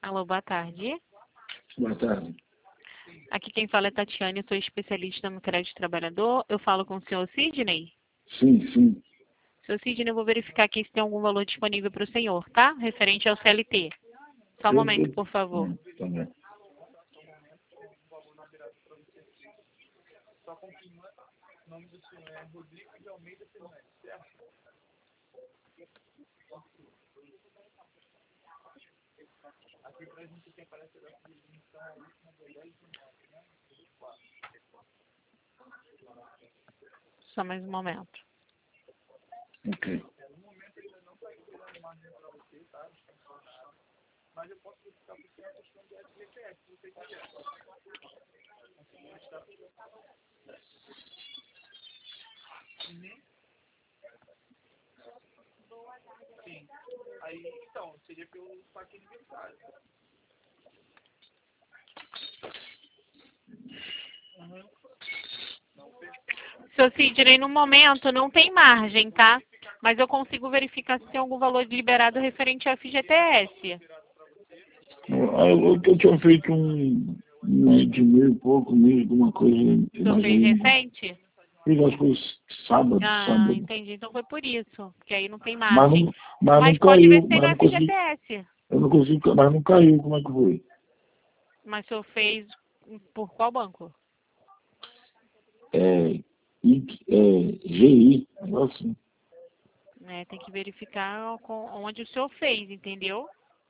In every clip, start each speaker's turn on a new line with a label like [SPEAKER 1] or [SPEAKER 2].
[SPEAKER 1] Alô, boa tarde.
[SPEAKER 2] Boa tarde.
[SPEAKER 1] Aqui quem fala é Tatiane, sou especialista no crédito trabalhador. Eu falo com o senhor Sidney?
[SPEAKER 2] Sim, sim.
[SPEAKER 1] Senhor Sidney, eu vou verificar aqui se tem algum valor disponível para o senhor, tá? Referente ao CLT. Só um momento, por favor.
[SPEAKER 2] Tá bom.
[SPEAKER 1] Só mais um momento.
[SPEAKER 2] Ok.
[SPEAKER 1] Senhor Sidney, no momento não tem margem, tá? Mas eu consigo verificar se tem algum valor liberado referente ao FGTS.
[SPEAKER 2] Eu tinha feito um de mil e pouco, mil, alguma coisa.
[SPEAKER 1] O senhor fez recente?
[SPEAKER 2] Fiz as coisas sábado.
[SPEAKER 1] Entendi. Então foi por isso, porque aí não tem
[SPEAKER 2] Mas
[SPEAKER 1] margem.
[SPEAKER 2] não
[SPEAKER 1] Mas pode
[SPEAKER 2] caiu,
[SPEAKER 1] ver se tem
[SPEAKER 2] mas
[SPEAKER 1] no
[SPEAKER 2] não consegui,
[SPEAKER 1] FGTS.
[SPEAKER 2] eu não consigo, mas não caiu, como é que foi?
[SPEAKER 1] Mas o senhor fez por qual banco?
[SPEAKER 2] GI, negócio assim.
[SPEAKER 1] Tem que verificar onde o senhor fez, entendeu?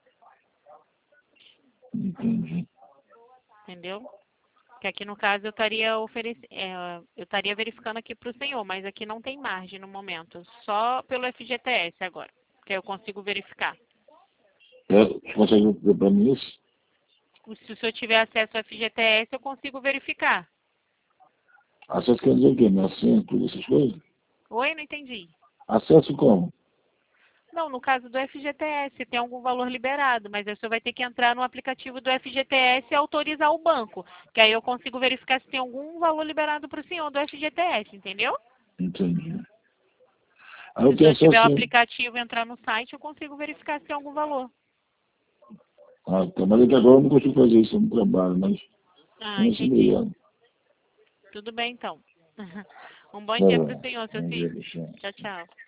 [SPEAKER 2] Entendi.
[SPEAKER 1] Entendeu? Que aqui no caso eu estaria eu estaria verificando aqui para o senhor, mas aqui não tem margem no momento, só pelo FGTS agora, que eu consigo verificar.
[SPEAKER 2] Você consegue ver para mim isso?
[SPEAKER 1] Se o senhor tiver acesso ao FGTS, eu consigo verificar.
[SPEAKER 2] Acesso quer dizer o quê? Meu assento, essas coisas?
[SPEAKER 1] Oi, não entendi.
[SPEAKER 2] Acesso como?
[SPEAKER 1] Não, no caso do FGTS, tem algum valor liberado, mas aí o senhor vai ter que entrar no aplicativo do FGTS e autorizar o banco, que aí eu consigo verificar se tem algum valor liberado para o senhor do FGTS, entendeu?
[SPEAKER 2] Entendi. Aí
[SPEAKER 1] Se
[SPEAKER 2] eu
[SPEAKER 1] o
[SPEAKER 2] tenho
[SPEAKER 1] senhor tiver o
[SPEAKER 2] acesso.
[SPEAKER 1] aplicativo e entrar no site, eu consigo verificar se tem algum valor.
[SPEAKER 2] Tá, mas até agora eu não consigo fazer isso no trabalho, mas. Muito
[SPEAKER 1] Entendi.
[SPEAKER 2] obrigado.
[SPEAKER 1] Tudo bem, então. Um bom
[SPEAKER 2] Tá
[SPEAKER 1] dia para o
[SPEAKER 2] bom.
[SPEAKER 1] senhor, seu
[SPEAKER 2] Bom dia,
[SPEAKER 1] Cid.
[SPEAKER 2] Cristiano.
[SPEAKER 1] Tchau, tchau.